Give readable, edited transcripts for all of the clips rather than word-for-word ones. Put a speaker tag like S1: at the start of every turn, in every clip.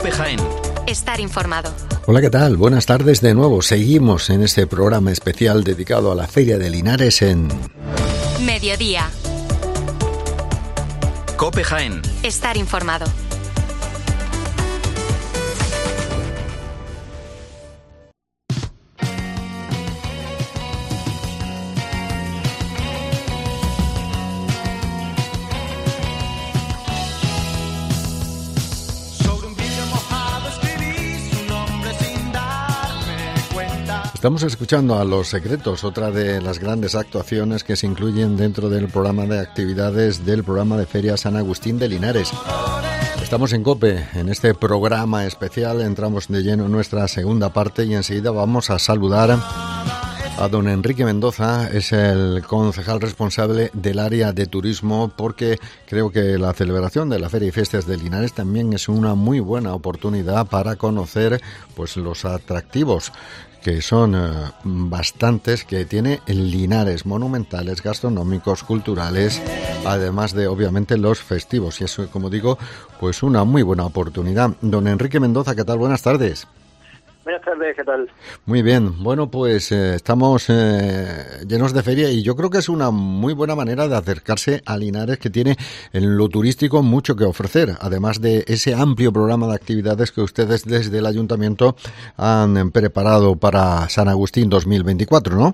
S1: COPE Jaén.
S2: Estar informado.
S3: Hola, ¿qué tal? Buenas tardes de nuevo. Seguimos en este programa especial dedicado a la Feria de Linares en
S2: Mediodía.
S1: COPE Jaén.
S2: Estar informado.
S3: Estamos escuchando a Los Secretos, otra de las grandes actuaciones que se incluyen dentro del programa de actividades del programa de Feria San Agustín de Linares. Estamos en COPE, en este programa especial, entramos de lleno en nuestra segunda parte y enseguida vamos a saludar a don Enrique Mendoza, es el concejal responsable del área de turismo, porque creo que la celebración de la Feria y Fiestas de Linares también es una muy buena oportunidad para conocer pues los atractivos que son bastantes que tiene el Linares, monumentales, gastronómicos, culturales, además de obviamente los festivos, y eso, como digo, pues una muy buena oportunidad. Don Enrique Mendoza, ¿qué tal? Buenas tardes.
S4: Buenas tardes, ¿qué tal?
S3: Muy bien, bueno, pues estamos llenos de feria y yo creo que es una muy buena manera de acercarse a Linares, que tiene en lo turístico mucho que ofrecer, además de ese amplio programa de actividades que ustedes desde el Ayuntamiento han preparado para San Agustín 2024, ¿no?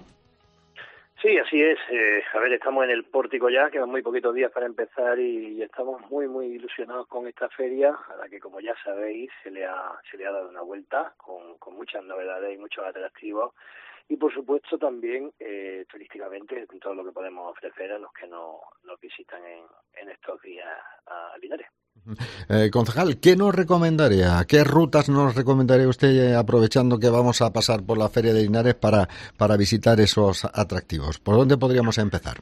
S4: Sí, así es. A ver, estamos en el pórtico ya, quedan muy poquitos días para empezar y estamos muy ilusionados con esta feria, a la que, como ya sabéis, se le ha dado una vuelta con muchas novedades y muchos atractivos, y por supuesto también turísticamente todo lo que podemos ofrecer a los que nos visitan en estos días a Linares.
S3: Concejal, ¿qué nos recomendaría? ¿Qué rutas nos recomendaría usted, aprovechando que vamos a pasar por la Feria de Linares para visitar esos atractivos? ¿Por dónde podríamos empezar?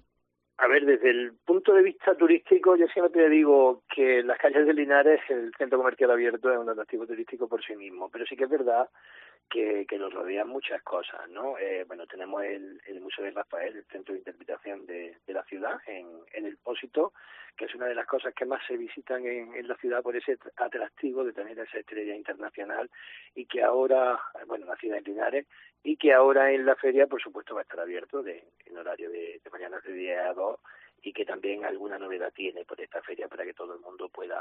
S4: A ver, desde el punto de vista turístico, yo siempre digo que las calles de Linares, el centro comercial abierto, es un atractivo turístico por sí mismo, pero sí que es verdad que nos rodean muchas cosas, ¿no? Bueno, tenemos el Museo de Rafael, el centro de interpretación de la ciudad, en el Pósito, que es una de las cosas que más se visitan en la ciudad por ese atractivo de tener esa estrella internacional, y que ahora, bueno, la ciudad de Linares, y que ahora en la feria, por supuesto, va a estar abierto en horario de mañana de 10 a 2, y que también alguna novedad tiene por esta feria para que todo el mundo pueda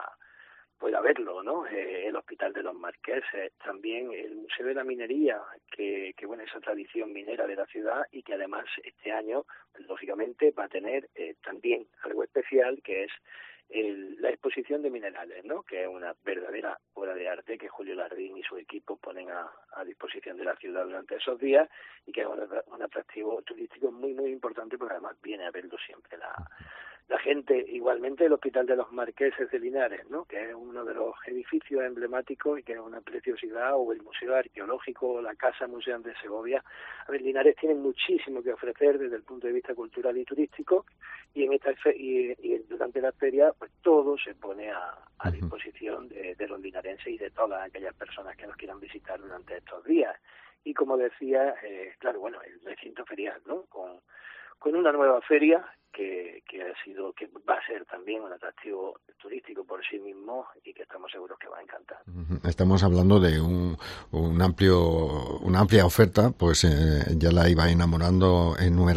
S4: verlo, ¿no? El Hospital de los Marqueses, también el Museo de la Minería, que bueno, esa tradición minera de la ciudad, y que además este año, lógicamente, va a tener también algo especial, que es la exposición de minerales, ¿no? Que es una verdadera obra de arte que Julio Lardín y su equipo ponen a disposición de la ciudad durante esos días, y que es un atractivo turístico muy importante, porque además viene a verlo siempre la gente. Igualmente el Hospital de los Marqueses de Linares, ¿no? Que es uno de los edificios emblemáticos y que es una preciosidad, o el Museo Arqueológico, o la Casa Museo de Segovia. A ver, Linares tiene muchísimo que ofrecer desde el punto de vista cultural y turístico, y en esta y durante la feria pues todo se pone a disposición de los linarenses y de todas aquellas personas que nos quieran visitar durante estos días. Y como decía, claro, bueno, el recinto ferial, ¿no? Con una nueva feria que va a ser también un atractivo turístico por sí mismo, y que estamos seguros que va a encantar.
S3: Estamos hablando de una amplia oferta, pues ya la iba enumerando,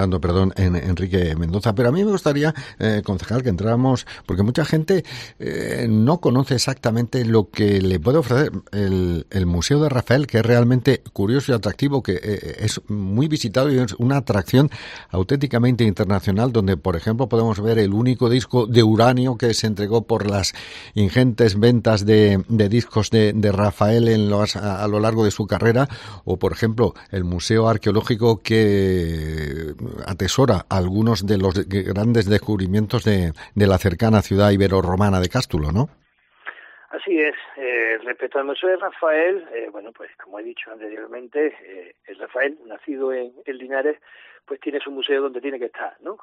S3: Enrique Mendoza, pero a mí me gustaría, concejal, que entráramos, porque mucha gente no conoce exactamente lo que le puede ofrecer el Museo de Rafael, que es realmente curioso y atractivo, que es muy visitado y es una atracción auténticamente internacional, donde, por ejemplo, podemos ver el único disco de uranio que se entregó por las ingentes ventas de discos de Rafael a lo largo de su carrera, o, por ejemplo, el Museo Arqueológico, que atesora algunos de los grandes descubrimientos de la cercana ciudad ibero-romana de Cástulo, ¿no?
S4: Así es. Respecto al Museo de Rafael, bueno, pues como he dicho anteriormente, el Rafael, nacido en Linares, pues tiene su museo donde tiene que estar, ¿no?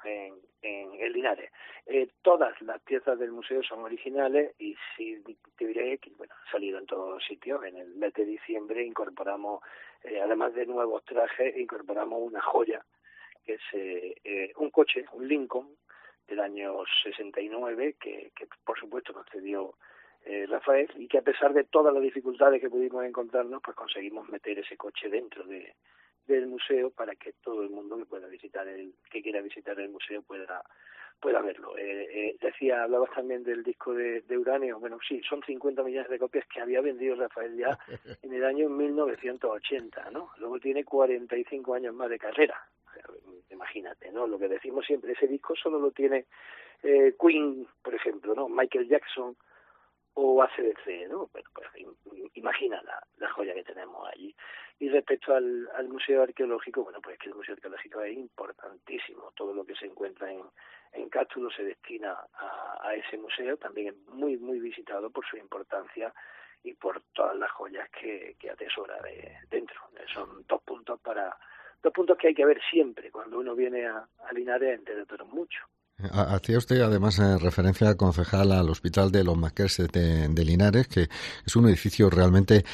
S4: En Linares. Todas las piezas del museo son originales, y sí te diré que, bueno, ha salido en todos sitios. En el mes de diciembre incorporamos, además de nuevos trajes, incorporamos una joya, que es un coche, un Lincoln, del año 69, que por supuesto nos cedió Rafael, y que a pesar de todas las dificultades que pudimos encontrarnos, pues conseguimos meter ese coche dentro del museo para que todo el mundo que quiera visitar el museo pueda verlo. Hablabas también del disco de Uranio. Bueno, sí, son 50 millones de copias que había vendido Rafael ya en el año 1980, ¿no? Luego tiene 45 años más de carrera. O sea, imagínate, ¿no? Lo que decimos siempre, ese disco solo lo tiene Queen, por ejemplo, ¿no? Michael Jackson o AC/DC, ¿no? Bueno, pues imagina la joya que tenemos allí. Y respecto al Museo Arqueológico, bueno, pues es que el Museo Arqueológico es importantísimo. Todo lo que se encuentra en Cástulo se destina a ese museo. También es muy, muy visitado por su importancia y por todas las joyas que atesora dentro. Son dos puntos que hay que ver siempre cuando uno viene a Linares, entre otros muchos.
S3: Hacía usted además referencia, concejal, al Hospital de los Marqueses de Linares, que es un edificio realmente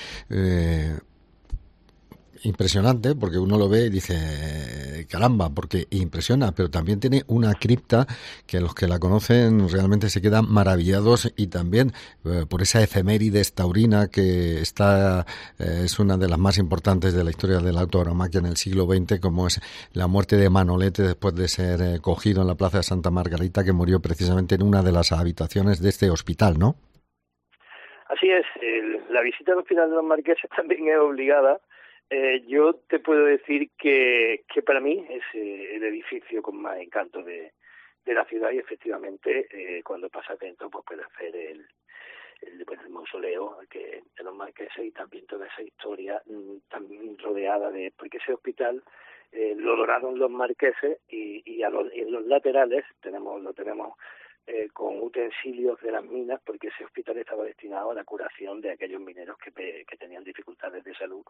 S3: impresionante, porque uno lo ve y dice caramba, porque impresiona, pero también tiene una cripta que los que la conocen realmente se quedan maravillados, y también por esa efemérides taurina que es una de las más importantes de la historia de la tauromaquia en el siglo XX, como es la muerte de Manolete después de ser cogido en la Plaza de Santa Margarita, que murió precisamente en una de las habitaciones de este hospital, ¿no?
S4: Así es, la visita al Hospital de los Marqueses también es obligada. Yo te puedo decir que para mí es el edificio con más encanto de la ciudad, y efectivamente cuando pasas dentro pues puedes ver el mausoleo de los Marqueses, y también toda esa historia también rodeada porque ese hospital lo donaron los Marqueses, y en los laterales lo tenemos con utensilios de las minas, porque ese hospital estaba destinado a la curación de aquellos mineros que tenían dificultades de salud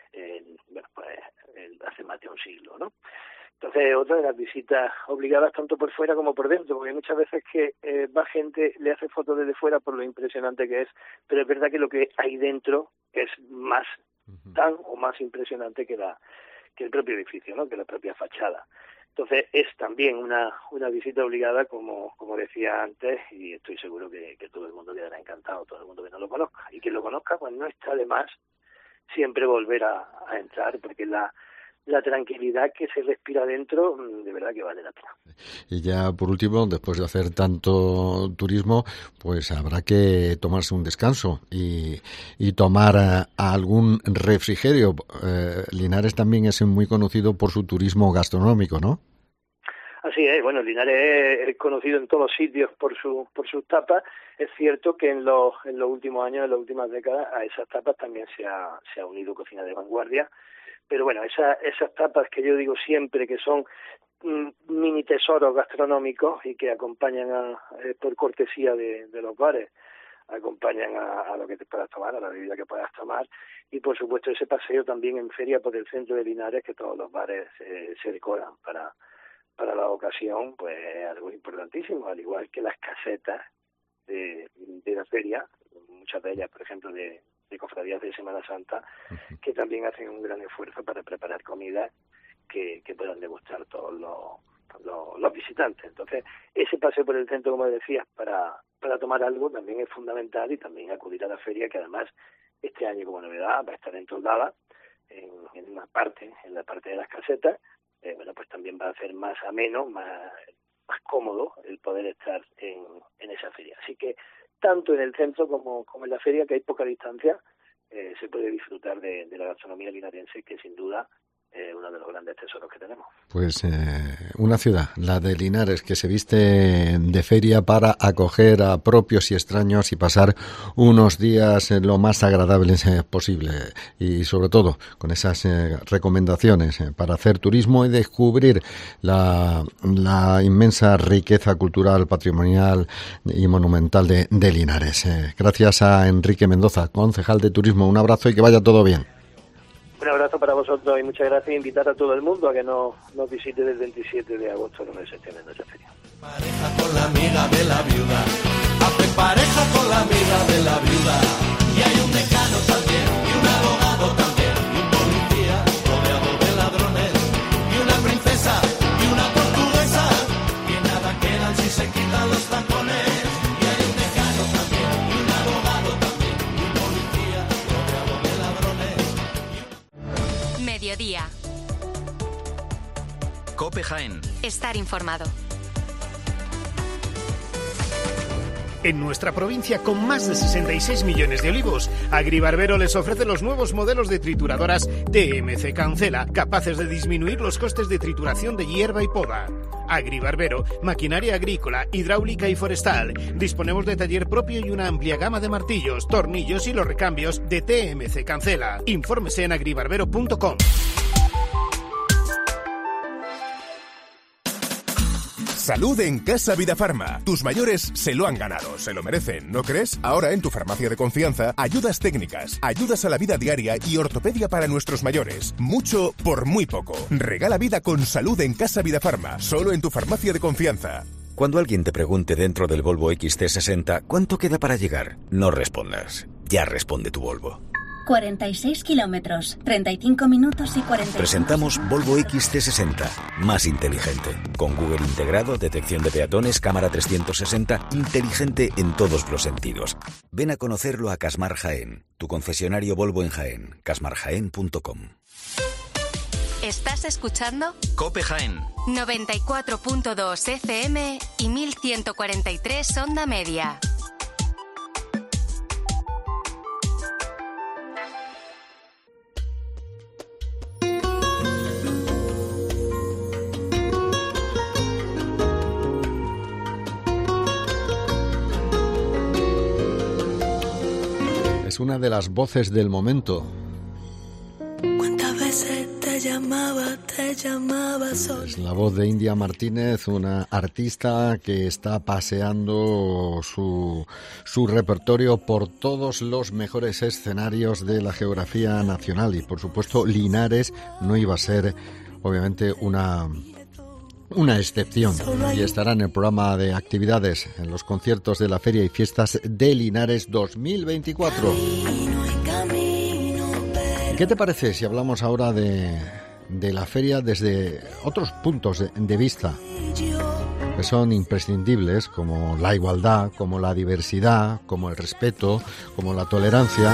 S4: hace más de un siglo, ¿no? Entonces, otra de las visitas obligadas tanto por fuera como por dentro, porque muchas veces que va gente, le hace fotos desde fuera por lo impresionante que es, pero es verdad que lo que hay dentro es más tan o más impresionante que el propio edificio, ¿no? Que la propia fachada. Entonces es también una visita obligada, como decía antes, y estoy seguro que todo el mundo quedará encantado, todo el mundo que no lo conozca. Y quien lo conozca, pues no está de más siempre volver a entrar, porque la tranquilidad que se respira dentro, de verdad que vale la pena.
S3: Y ya por último, después de hacer tanto turismo, pues habrá que tomarse un descanso y tomar algún refrigerio. Linares también es muy conocido por su turismo gastronómico, ¿no?
S4: Así es, bueno, Linares es conocido en todos sitios por sus tapas. Es cierto que en los últimos años, en las últimas décadas, a esas tapas también se ha unido cocina de vanguardia. Pero bueno, esas tapas que yo digo siempre que son mini tesoros gastronómicos y que acompañan por cortesía de los bares, acompañan a lo que te puedas tomar, a la bebida que puedas tomar, y por supuesto ese paseo también en feria por el centro de Linares, que todos los bares se decoran para la ocasión, pues es algo importantísimo, al igual que las casetas de la feria, muchas de ellas, por ejemplo, de cofradías de Semana Santa, que también hacen un gran esfuerzo para preparar comidas que puedan degustar todos los visitantes. Entonces, ese paseo por el centro, como decías, para tomar algo también es fundamental, y también acudir a la feria, que además este año como novedad va a estar entoldada en la parte de las casetas. Pues también va a hacer más ameno, más cómodo el poder estar en esa feria. Así que tanto en el centro como en la feria, que hay poca distancia, se puede disfrutar de la gastronomía linarense, que sin duda uno de los grandes tesoros que tenemos.
S3: Pues una ciudad, la de Linares, que se viste de feria para acoger a propios y extraños y pasar unos días lo más agradables posible, y sobre todo con esas recomendaciones para hacer turismo y descubrir la inmensa riqueza cultural, patrimonial y monumental de Linares. Gracias a Enrique Mendoza, concejal de turismo. Un abrazo y que vaya todo bien.
S4: Un abrazo para vosotros y muchas gracias. Invitar a todo el mundo a que nos visite del 27 de agosto, donde se esté en nuestra feria.
S1: Pareja con la amiga de la viuda, hace pareja con la amiga de la viuda. Y hay un decano también, y un abogado también, y un policía rodeado de ladrones, y una princesa, y una portuguesa, que nada quedan si se quitan los tacones. Y hay un decano también, y un abogado
S5: COPE Jaén.
S2: Estar informado.
S6: En nuestra provincia, con más de 66 millones de olivos, Agribarbero les ofrece los nuevos modelos de trituradoras TMC Cancela, capaces de disminuir los costes de trituración de hierba y poda. Agribarbero, maquinaria agrícola, hidráulica y forestal. Disponemos de taller propio y una amplia gama de martillos, tornillos y los recambios de TMC Cancela. Infórmese en agribarbero.com.
S7: Salud en Casa Vidafarma. Tus mayores se lo han ganado, se lo merecen, ¿no crees? Ahora en tu farmacia de confianza, ayudas técnicas, ayudas a la vida diaria y ortopedia para nuestros mayores. Mucho por muy poco. Regala vida con salud en Casa Vidafarma, solo en tu farmacia de confianza.
S8: Cuando alguien te pregunte dentro del Volvo XC60 ¿cuánto queda para llegar? No respondas. Ya responde tu Volvo.
S9: 46 kilómetros, 35 minutos y 40.
S8: Presentamos Volvo XC60, más inteligente. Con Google integrado, detección de peatones, cámara 360, inteligente en todos los sentidos. Ven a conocerlo a Casmar Jaén, tu concesionario Volvo en Jaén, casmarjaén.com.
S2: ¿Estás escuchando?
S5: COPE Jaén.
S2: 94.2 FM y 1143 onda media.
S3: Es una de las voces del momento.
S10: ¿Cuántas veces te llamaba solo?
S3: Es la voz de India Martínez, una artista que está paseando su repertorio por todos los mejores escenarios de la geografía nacional y, por supuesto, Linares no iba a ser, obviamente, una excepción, y estará en el programa de actividades en los conciertos de la Feria y Fiestas de Linares 2024. ¿Qué te parece si hablamos ahora de la feria desde otros puntos de vista que son imprescindibles, como la igualdad, como la diversidad, como el respeto, como la tolerancia?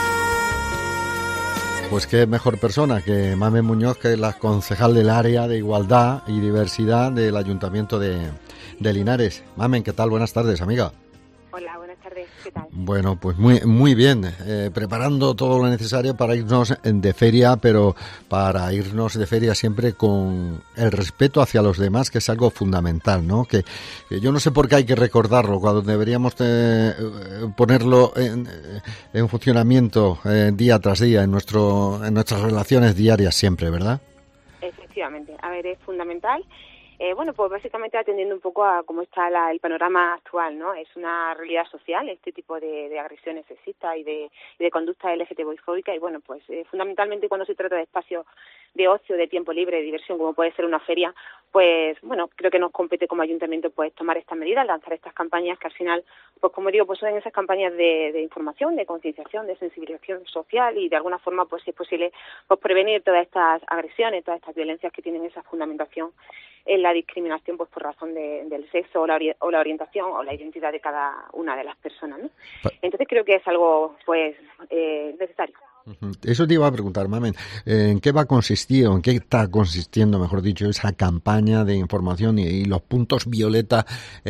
S3: Pues qué mejor persona que Mamen Muñoz, que es la concejal del área de igualdad y diversidad del Ayuntamiento de Linares. Mamen, ¿qué tal? Buenas tardes, amiga.
S11: Hola, buenas tardes. ¿Qué tal?
S3: Bueno, pues muy bien. Preparando todo lo necesario para irnos de feria, pero para irnos de feria siempre con el respeto hacia los demás, que es algo fundamental, ¿no? Que yo no sé por qué hay que recordarlo, cuando deberíamos ponerlo en funcionamiento día tras día en nuestras relaciones diarias siempre, ¿verdad?
S11: Efectivamente. A ver, es fundamental. Bueno, pues básicamente atendiendo un poco a cómo está el panorama actual, ¿no? Es una realidad social este tipo de agresiones sexistas y de conducta LGTBI-fóbica, y bueno, pues fundamentalmente cuando se trata de espacios de ocio, de tiempo libre, de diversión, como puede ser una feria, pues bueno, creo que nos compete como ayuntamiento pues tomar estas medidas, lanzar estas campañas que al final, pues como digo, pues son esas campañas de información, de concienciación, de sensibilización social, y de alguna forma pues si es posible pues prevenir todas estas agresiones, todas estas violencias que tienen esa fundamentación en la discriminación pues por razón del sexo o la orientación o la identidad de cada una de las personas, ¿no? Entonces creo que es algo pues necesario.
S3: Eso te iba a preguntar, Mamen, ¿en qué va a consistir, o en qué está consistiendo, mejor dicho, esa campaña de información y los puntos violeta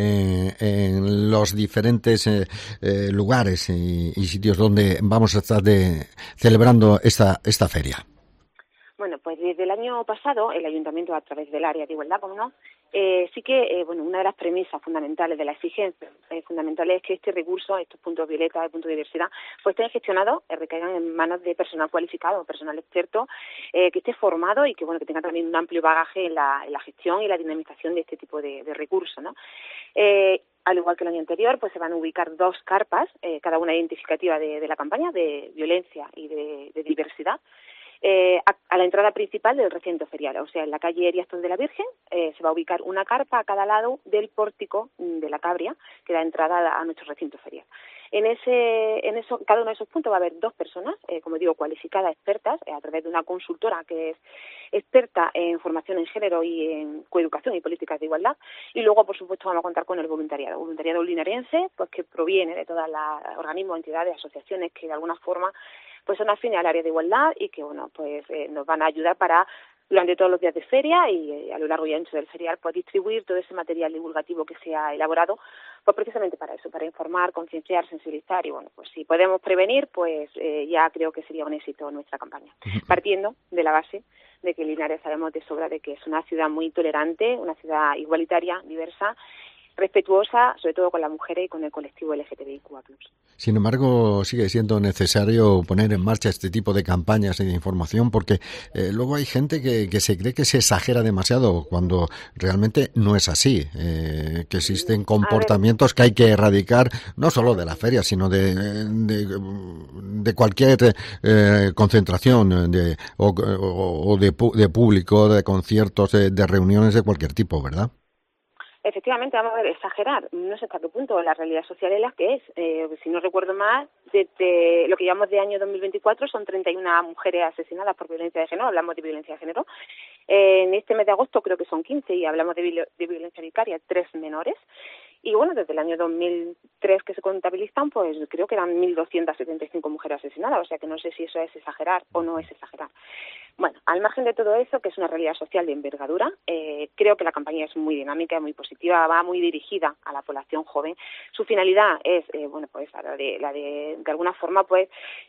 S3: en los diferentes lugares y sitios donde vamos a estar celebrando esta feria?
S11: Bueno, pues desde el año pasado el Ayuntamiento, a través del área de igualdad, como no, sí que, una de las premisas fundamentales de la exigencia fundamental es que este recurso, estos puntos violeta, puntos de diversidad, pues estén gestionados, recaigan en manos de personal cualificado, personal experto, que esté formado y que, bueno, que tenga también un amplio bagaje en la gestión y la dinamización de este tipo de recursos, ¿no? Al igual que el año anterior, pues se van a ubicar 2 carpas, cada una identificativa de la campaña de violencia y de diversidad, a la entrada principal del recinto ferial, o sea, en la calle Eriastos de la Virgen, se va a ubicar una carpa a cada lado del pórtico de la Cabria, que da entrada a nuestro recinto ferial. Cada uno de esos puntos va a haber 2 personas, como digo, cualificadas, expertas, a través de una consultora que es experta en formación en género y en coeducación y políticas de igualdad, y luego, por supuesto, vamos a contar con el voluntariado linarense, pues que proviene de todos los organismos, entidades, asociaciones que de alguna forma pues son afines al área de igualdad y que, bueno, pues nos van a ayudar para durante todos los días de feria y a lo largo y ancho del ferial, pues distribuir todo ese material divulgativo que se ha elaborado, pues precisamente para eso, para informar, concienciar, sensibilizar y bueno, pues si podemos prevenir, pues ya creo que sería un éxito nuestra campaña. Partiendo de la base de que Linares sabemos de sobra de que es una ciudad muy tolerante, una ciudad igualitaria, diversa, respetuosa, sobre todo con las mujeres y con el colectivo LGTBIQ+.
S3: Sin embargo, sigue siendo necesario poner en marcha este tipo de campañas y de información porque luego hay gente que se cree que se exagera demasiado cuando realmente no es así, que existen comportamientos que hay que erradicar no solo de la feria, sino de cualquier concentración o de público, de conciertos, de reuniones de cualquier tipo, ¿verdad?
S11: Efectivamente, vamos a ver, exagerar, no sé hasta qué punto la realidad social es la que es. Si no recuerdo mal, desde lo que llevamos de año 2024 son 31 mujeres asesinadas por violencia de género, hablamos de violencia de género. En este mes de agosto creo que son 15 y hablamos de violencia vicaria, 3 menores. Y bueno, desde el año 2003 que se contabilizan, pues creo que eran 1.275 mujeres asesinadas, o sea que no sé si eso es exagerar o no es exagerar. Bueno, al margen de todo eso, que es una realidad social de envergadura, creo que la campaña es muy dinámica, muy positiva, va muy dirigida a la población joven. Su finalidad es, pues la de alguna forma, pues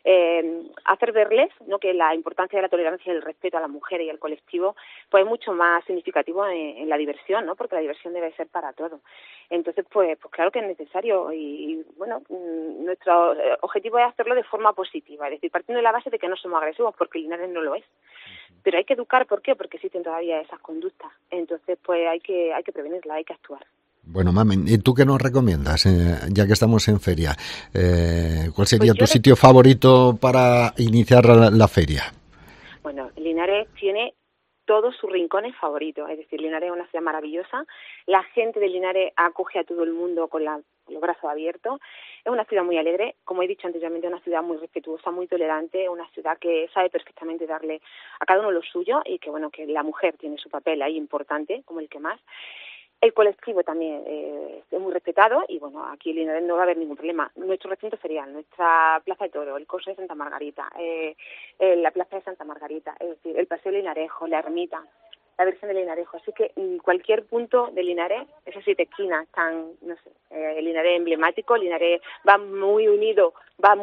S11: hacer verles, ¿no?, que la importancia de la tolerancia y el respeto a la mujer y al colectivo, pues es mucho más significativo en la diversión, ¿no?, porque la diversión debe ser para todo. Entonces, pues claro que es necesario y bueno, nuestro objetivo es hacerlo de forma positiva, es decir, partiendo de la base de que no somos agresivos, porque Linares no lo es. Pero hay que educar, ¿por qué? Porque existen todavía esas conductas. Entonces, pues hay que prevenirlas, hay que actuar.
S3: Bueno, Mamen, ¿y tú qué nos recomiendas, ya que estamos en feria? ¿Cuál sería tu sitio favorito para iniciar la feria?
S11: Bueno, Linares tiene todos sus rincones favoritos, es decir, Linares es una ciudad maravillosa, la gente de Linares acoge a todo el mundo con los brazos abiertos, es una ciudad muy alegre, como he dicho anteriormente, es una ciudad muy respetuosa, muy tolerante, una ciudad que sabe perfectamente darle a cada uno lo suyo y que bueno, que la mujer tiene su papel ahí importante, como el que más. El colectivo también es muy respetado y bueno, aquí en Linares no va a haber ningún problema. Nuestro recinto ferial, nuestra Plaza de Toro, el Corso de Santa Margarita, la Plaza de Santa Margarita, es decir, el Paseo de Linarejo, la Ermita, la Virgen de Linarejo. Así que en cualquier punto de Linares, esas 7 esquinas están, no sé, el Linares emblemático, Linares va muy unido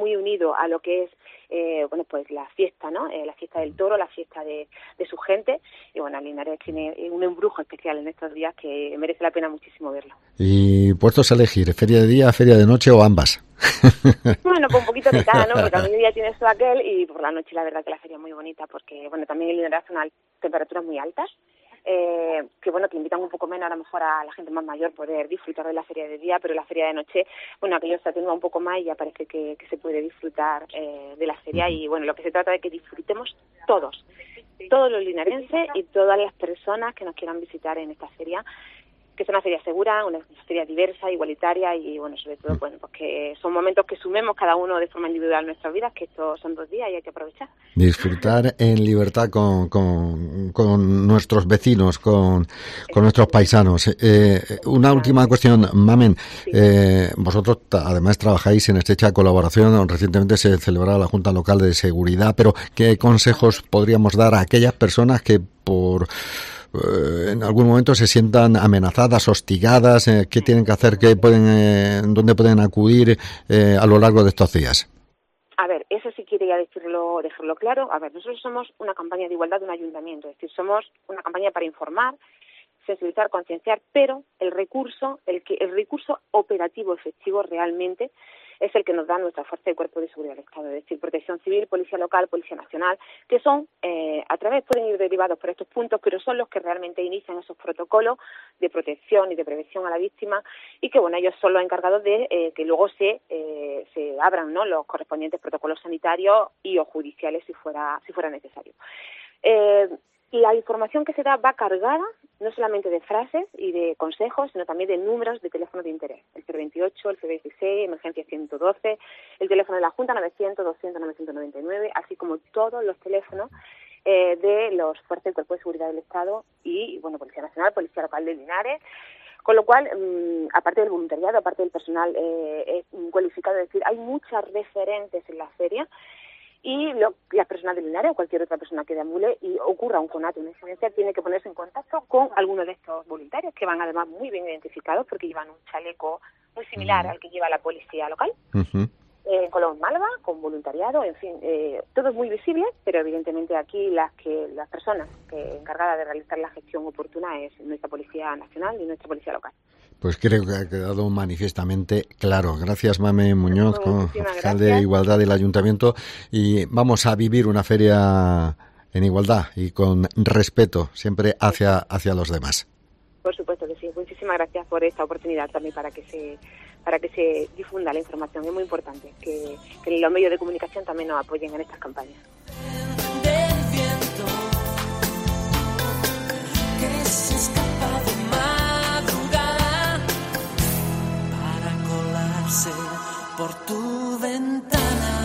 S11: a lo que es bueno, pues la fiesta, ¿no? La fiesta del toro, la fiesta de su gente. Y bueno, Linares tiene un embrujo especial en estos días que merece la pena muchísimo verlo.
S3: ¿Y puestos a elegir, feria de día, feria de noche o ambas?
S11: Bueno, pues un poquito de cada, ¿no? Porque a mediodía tiene esto aquel y por la noche la verdad que la feria es muy bonita porque, bueno, también en Linares hace unas temperaturas muy altas. Que bueno, que invitan un poco menos a lo mejor a la gente más mayor poder disfrutar de la feria de día, pero la feria de noche, bueno, aquello se atenúa un poco más y ya parece que se puede disfrutar de la feria y bueno, lo que se trata de que disfrutemos todos los linarenses y todas las personas que nos quieran visitar en esta feria, que es una feria segura, una feria diversa, igualitaria y bueno, sobre todo bueno, pues que son momentos que sumemos cada uno de forma individual en nuestras vidas, que estos son 2 días y hay que aprovechar.
S3: Disfrutar en libertad con nuestros vecinos, con nuestros paisanos. Una última cuestión, Mamen. Vosotros además trabajáis en estrecha colaboración. Recientemente se celebraba la Junta Local de Seguridad, pero ¿qué consejos podríamos dar a aquellas personas que en algún momento se sientan amenazadas, hostigadas? ¿Qué tienen que hacer? ¿Dónde pueden acudir a lo largo de estos días?
S11: A ver, eso sí quería dejarlo claro. A ver, nosotros somos una campaña de igualdad de un ayuntamiento, es decir, somos una campaña para informar, sensibilizar, concienciar, pero el recurso operativo efectivo realmente es el que nos da nuestra Fuerza y Cuerpo de Seguridad del Estado, es decir, Protección Civil, Policía Local, Policía Nacional, que son, pueden ir derivados por estos puntos, pero son los que realmente inician esos protocolos de protección y de prevención a la víctima y que, bueno, ellos son los encargados de que luego se abran, ¿no?, los correspondientes protocolos sanitarios y o judiciales si fuera necesario. La información que se da va cargada no solamente de frases y de consejos, sino también de números de teléfonos de interés. El 028, el 016, emergencia 112, el teléfono de la Junta 900, 200, 999, así como todos los teléfonos de los Fuerzas y Cuerpo de Seguridad del Estado y, bueno, Policía Nacional, Policía Local de Linares. Con lo cual, aparte del voluntariado, aparte del personal cualificado, es decir, hay muchas referentes en la feria Y las personas de Linares o cualquier otra persona que deambule y ocurra un conato, una incidencia, tiene que ponerse en contacto con alguno de estos voluntarios, que van además muy bien identificados porque llevan un chaleco muy similar al que lleva la policía local, color malva, con voluntariado, en fin, todo es muy visible, pero evidentemente aquí las personas encargadas de realizar la gestión oportuna es nuestra Policía Nacional y nuestra Policía Local.
S3: Pues creo que ha quedado manifiestamente claro. Gracias, Mame Muñoz, concejal de Igualdad del Ayuntamiento. Y vamos a vivir una feria en igualdad y con respeto siempre hacia los demás.
S11: Por supuesto que sí. Muchísimas gracias por esta oportunidad también para que se difunda la información. Es muy importante que los medios de comunicación también nos apoyen en estas campañas.
S10: Por tu ventana.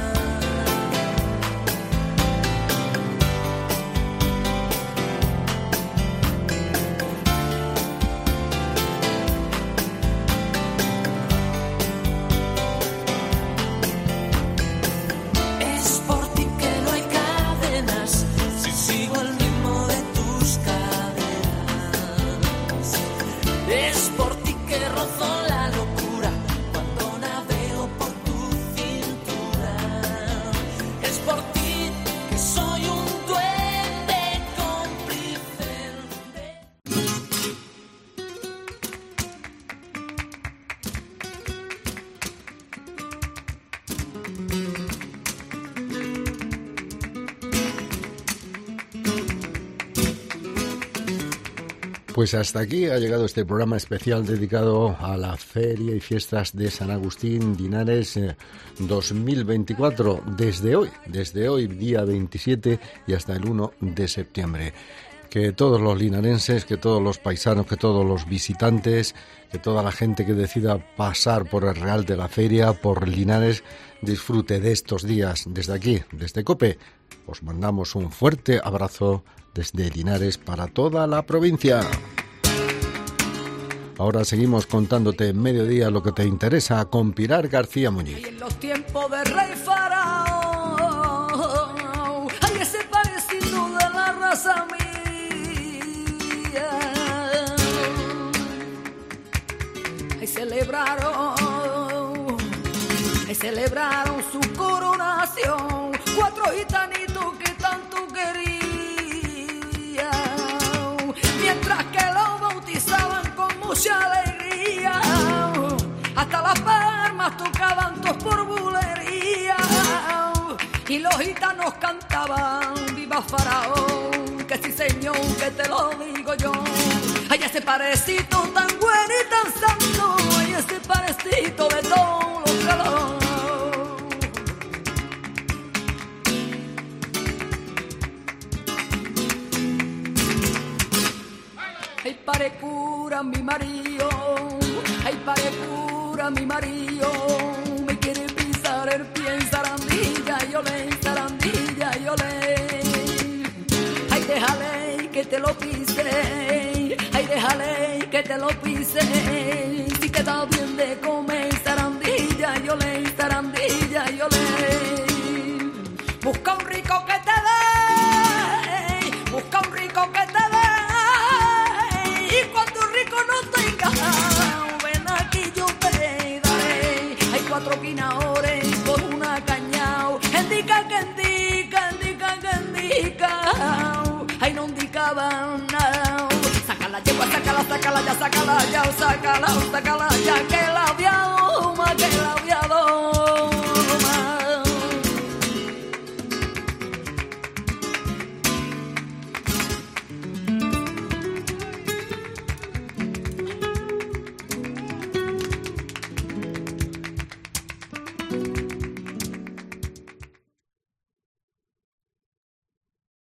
S10: Es por ti que no hay cadenas, si sigo el ritmo de tus caderas. Es por ti que rozo la locura cuando navego por tu cintura. Es por ti que soy un duende cómplice.
S3: Pues hasta aquí ha llegado este programa especial dedicado a la Feria y Fiestas de San Agustín Linares 2024, desde hoy, día 27 y hasta el 1 de septiembre. Que todos los linarenses, que todos los paisanos, que todos los visitantes, que toda la gente que decida pasar por el Real de la Feria, por Linares, disfrute de estos días. Desde aquí, desde COPE, os mandamos un fuerte abrazo desde Linares para toda la provincia. Ahora seguimos contándote en mediodía lo que te interesa con Pilar García Muñiz.
S10: Y en los tiempos de Rey Faraón, hay ese parecido de la raza mía. Celebraron su coronación 4 gitanitos que tanto querían, mientras que lo bautizaban con mucha alegría. Hasta las palmas tocaban todos por bulería y los gitanos cantaban viva Faraón, que sí señor, que te lo digo yo. Ay, ese parecito tan bueno y tan santo, ay, ese parecito de todos los calores. Ay, pare cura mi marido, ay, pare cura mi marido, me quiere pisar el pie en zarandilla, yo le ay, déjale que te lo pise, ay, déjale que te lo pise, si te da bien de comer zarandilla, yo le busca un rico que te dé, busca un rico que te dé, y cuando un rico no tenga, ven aquí yo te daré, hay 4 quinaores por una cañao, indica, ay, no indicaban nada, sácala, yegua, sácala ya, sácala ya, que la